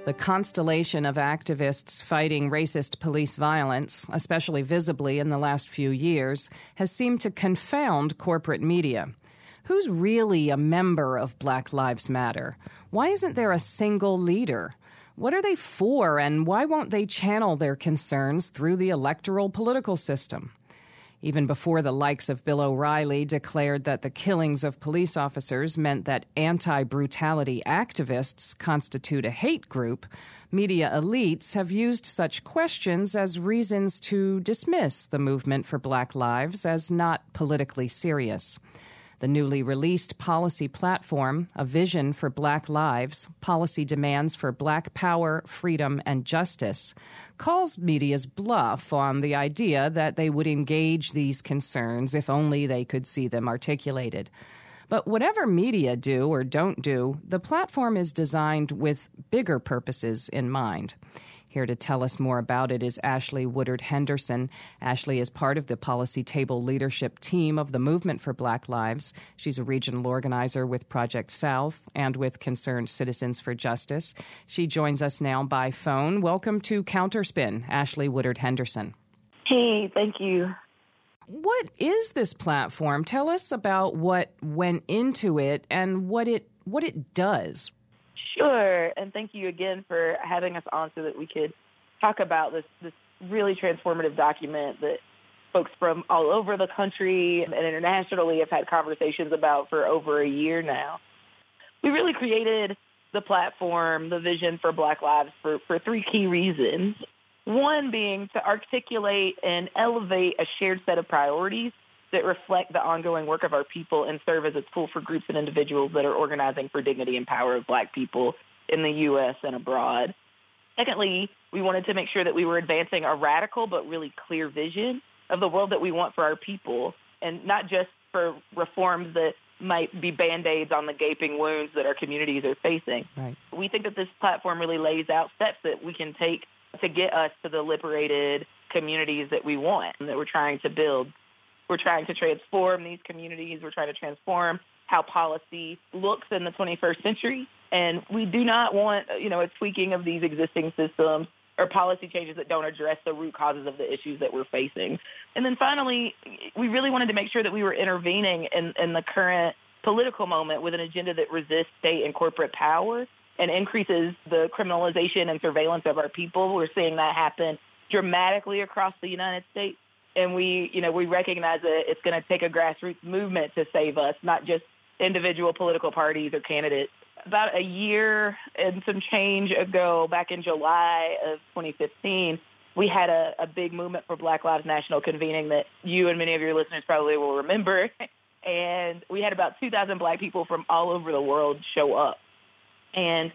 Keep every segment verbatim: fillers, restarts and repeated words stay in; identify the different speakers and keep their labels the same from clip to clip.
Speaker 1: The constellation of activists fighting racist police violence, especially visibly in the last few years, has seemed to confound corporate media. Who's really a member of Black Lives Matter? Why isn't there a single leader? What are they for, and why won't they channel their concerns through the electoral political system? Even before the likes of Bill O'Reilly declared that the killings of police officers meant that anti-brutality activists constitute a hate group, media elites have used such questions as reasons to dismiss the movement for Black lives as not politically serious. The newly released policy platform, A Vision for Black Lives, Policy Demands for Black Power, Freedom, and Justice, calls media's bluff on the idea that they would engage these concerns if only they could see them articulated. But whatever media do or don't do, the platform is designed with bigger purposes in mind. Here to tell us more about it is Ashley Woodard Henderson. Ashley is part of the policy table leadership team of the Movement for Black Lives. She's a regional organizer with Project South and with Concerned Citizens for Justice. She joins us now by phone. Welcome to Counterspin, Ashley Woodard Henderson.
Speaker 2: Hey, thank you.
Speaker 1: What is this platform? Tell us about what went into it and what it what it does.
Speaker 2: Sure, and thank you again for having us on so that we could talk about this, this really transformative document that folks from all over the country and internationally have had conversations about for over a year now. We really created the platform, the Vision for Black Lives, for, for three key reasons. One being to articulate and elevate a shared set of priorities that reflect the ongoing work of our people and serve as a tool for groups and individuals that are organizing for dignity and power of Black people in the U S and abroad. Secondly, we wanted to make sure that we were advancing a radical but really clear vision of the world that we want for our people, and not just for reforms that might be Band-Aids on the gaping wounds that our communities are facing.
Speaker 1: Right.
Speaker 2: We think that this platform really lays out steps that we can take to get us to the liberated communities that we want and that we're trying to build. We're trying to transform these communities. We're trying to transform how policy looks in the twenty-first century. And we do not want, you know, a tweaking of these existing systems or policy changes that don't address the root causes of the issues that we're facing. And then finally, we really wanted to make sure that we were intervening in, in the current political moment with an agenda that resists state and corporate power and increases the criminalization and surveillance of our people. We're seeing that happen dramatically across the United States. And we, you know, we recognize that it's going to take a grassroots movement to save us, not just individual political parties or candidates. About a year and some change ago, back in July of twenty fifteen, we had a, a big movement for Black Lives National convening that you and many of your listeners probably will remember. And we had about two thousand Black people from all over the world show up. And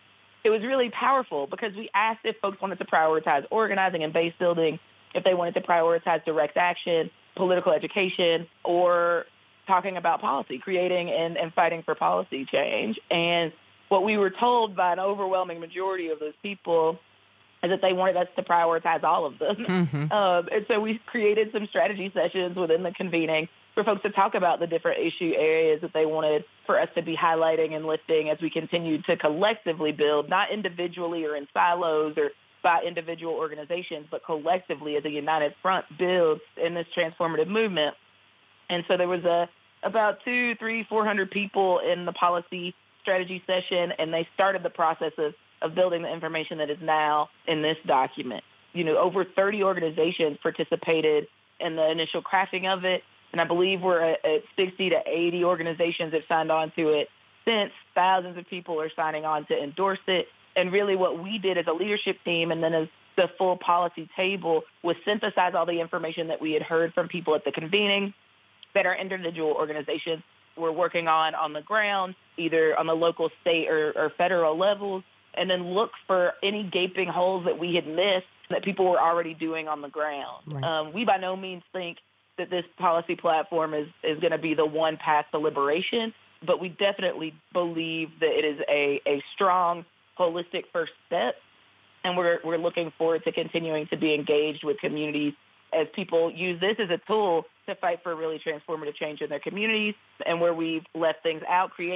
Speaker 2: it was really powerful because we asked if folks wanted to prioritize organizing and base building, if they wanted to prioritize direct action, political education, or talking about policy, creating and, and fighting for policy change. And what we were told by an overwhelming majority of those people is that they wanted us to prioritize all of them. Mm-hmm. Um, and so we created some strategy sessions within the convening for folks to talk about the different issue areas that they wanted for us to be highlighting and lifting as we continue to collectively build, not individually or in silos or by individual organizations, but collectively as a united front build in this transformative movement. And so there was a about two, three, four hundred people in the policy strategy session, and they started the process of, of building the information that is now in this document. You know, over thirty organizations participated in the initial crafting of it, and I believe we're at, at sixty to eighty organizations have signed on to it since. Thousands of people are signing on to endorse it. And really what we did as a leadership team and then as the full policy table was synthesize all the information that we had heard from people at the convening that our individual organizations were working on on the ground, either on the local, state, or, or federal levels, and then look for any gaping holes that we had missed that people were already doing on the ground. Right. Um, we by no means think that this policy platform is, is going to be the one path to liberation, but we definitely believe that it is a, a strong, holistic first step, and we're we're looking forward to continuing to be engaged with communities as people use this as a tool to fight for really transformative change in their communities, and where we've left things out, create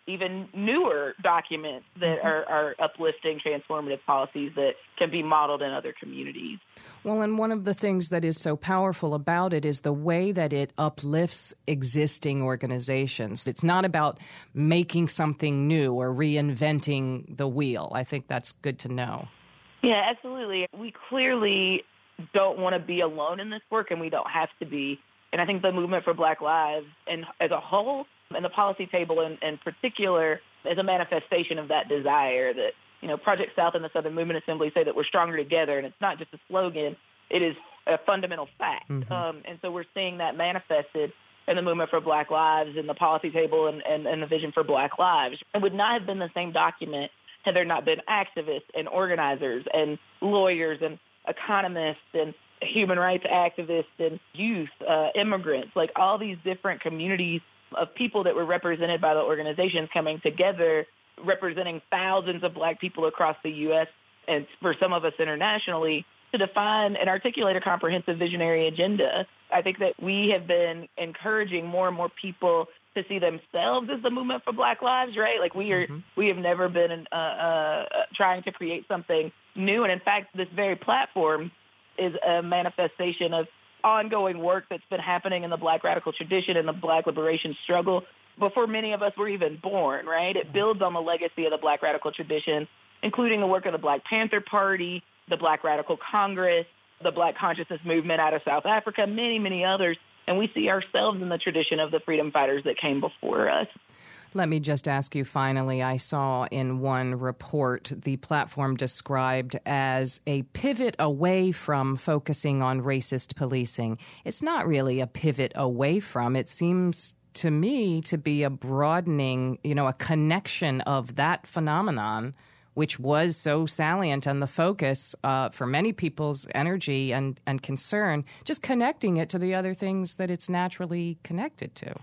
Speaker 2: even newer documents that mm-hmm. are, are uplifting transformative policies that can be modeled in other communities.
Speaker 1: Well, and one of the things that is so powerful about it is the way that it uplifts existing organizations. It's not about making something new or reinventing the wheel. I think that's good to know.
Speaker 2: Yeah, absolutely. We clearly don't want to be alone in this work, and we don't have to be. And I think the Movement for Black Lives and as a whole, and the policy table in, in particular, is a manifestation of that desire that, you know, Project South and the Southern Movement Assembly say that we're stronger together, and it's not just a slogan, it is a fundamental fact. Mm-hmm. Um, and so we're seeing that manifested in the Movement for Black Lives, in the policy table, and, and, and the Vision for Black Lives. It would not have been the same document had there not been activists and organizers and lawyers and economists and human rights activists and youth, uh, immigrants, like all these different communities of people that were represented by the organizations coming together, representing thousands of Black people across the U S and for some of us internationally, to define and articulate a comprehensive visionary agenda. I think that we have been encouraging more and more people to see themselves as the Movement for Black Lives, right? Like we are, mm-hmm. we have never been uh, uh, trying to create something new. And in fact, this very platform is a manifestation of ongoing work that's been happening in the Black radical tradition and the Black liberation struggle before many of us were even born, right? It builds on the legacy of the Black radical tradition, including the work of the Black Panther Party, the Black Radical Congress, the Black Consciousness Movement out of South Africa, many, many others. And we see ourselves in the tradition of the freedom fighters that came before us.
Speaker 1: Let me just ask you finally, I saw in one report the platform described as a pivot away from focusing on racist policing. It's not really a pivot away from. It seems to me to be a broadening, you know, a connection of that phenomenon, which was so salient and the focus uh, for many people's energy and, and concern, just connecting it to the other things that it's naturally connected to.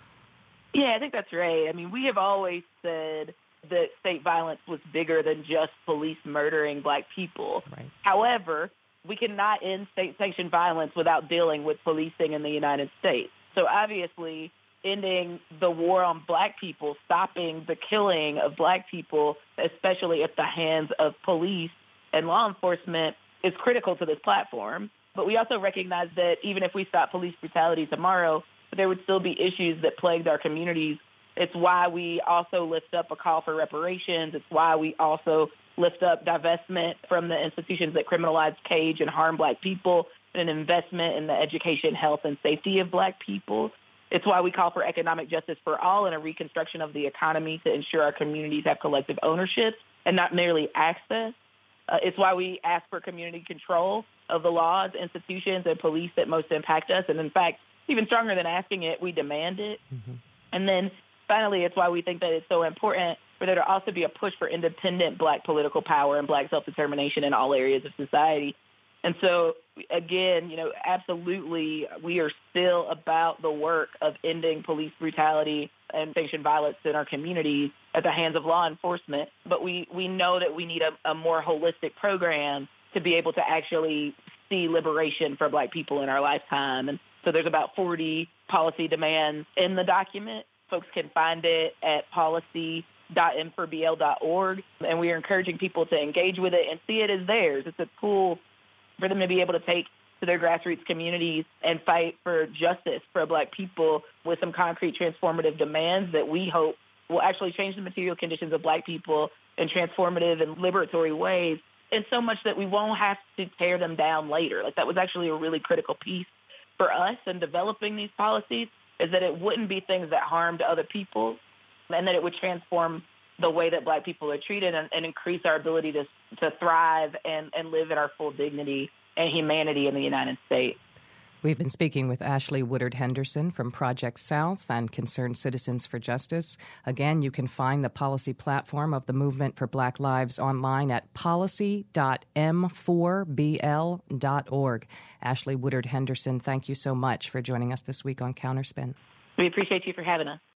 Speaker 2: Yeah, I think that's right. I mean, we have always said that state violence was bigger than just police murdering Black people.
Speaker 1: Right.
Speaker 2: However, we cannot end state-sanctioned violence without dealing with policing in the United States. So obviously, ending the war on Black people, stopping the killing of Black people, especially at the hands of police and law enforcement, is critical to this platform. But we also recognize that even if we stop police brutality tomorrow, there would still be issues that plagued our communities. It's why we also lift up a call for reparations. It's why we also lift up divestment from the institutions that criminalize, cage, and harm Black people, and an investment in the education, health, and safety of Black people. It's why we call for economic justice for all and a reconstruction of the economy to ensure our communities have collective ownership and not merely access. Uh, it's why we ask for community control of the laws, institutions, and police that most impact us. And in fact, even stronger than asking it, we demand it. Mm-hmm. And then finally, it's why we think that it's so important for there to also be a push for independent Black political power and Black self-determination in all areas of society. And so, again, you know, absolutely, we are still about the work of ending police brutality and sanctioned violence in our communities at the hands of law enforcement. But we, we know that we need a, a more holistic program to be able to actually see liberation for Black people in our lifetime. And so there's about forty policy demands in the document. Folks can find it at policy dot m four b l dot org. And we are encouraging people to engage with it and see it as theirs. It's a tool for them to be able to take to their grassroots communities and fight for justice for Black people with some concrete transformative demands that we hope will actually change the material conditions of Black people in transformative and liberatory ways, and so much that we won't have to tear them down later. Like, that was actually a really critical piece for us in developing these policies, is that it wouldn't be things that harmed other people, and that it would transform the way that Black people are treated and, and increase our ability to to thrive and, and live in our full dignity and humanity in the United States.
Speaker 1: We've been speaking with Ashley Woodard Henderson from Project South and Concerned Citizens for Justice. Again, you can find the policy platform of the Movement for Black Lives online at policy dot m four b l dot org. Ashley Woodard Henderson, thank you so much for joining us this week on Counterspin.
Speaker 2: We appreciate you for having us.